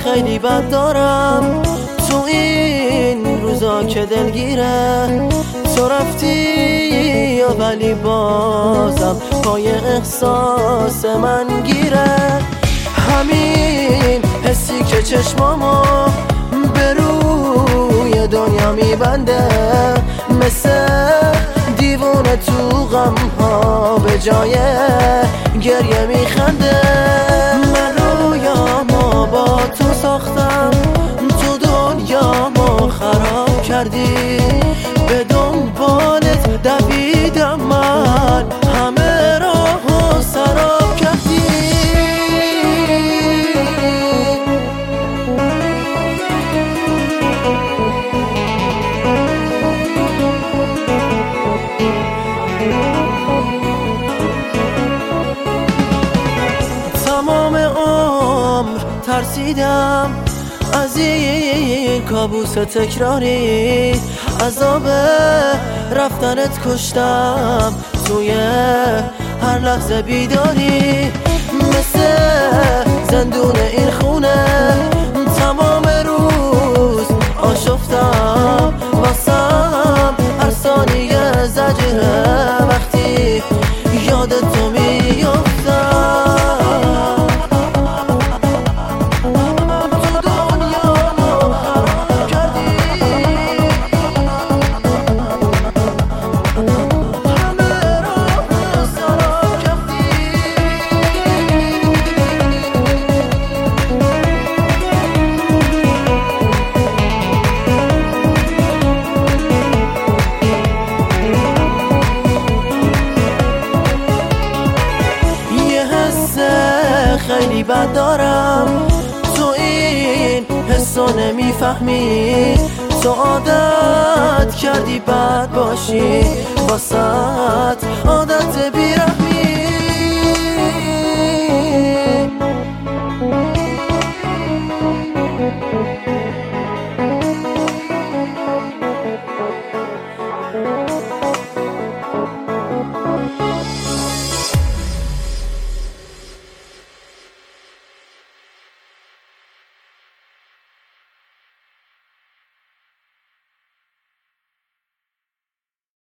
خیلی بد دارم تو این روزا که دلگیره. تو رفتی ولی بازم پای احساس من گیره. همین حسی که چشمامو به روی دنیا میبنده، مثل دیوونه تو غم ها به جای گریه میخنده. من رویامو با تو ساختم، تو دنیامو خراب کردی. به دنبالت دویدم من، همه راهو سراب کردی. تمام عمر ترسیدم از این کابوس تکراری، عذاب رفتنت کشتم توی هر لحظه بیداری. مثل زندون این خونه تمام روز آشفتم، واسم هر ثانیه زجره وقتی یاد تو میافتم. خیلی بد دارم تو این حسو نمیفهمی. تو عادت کردی بد باشی، واسط عادت بی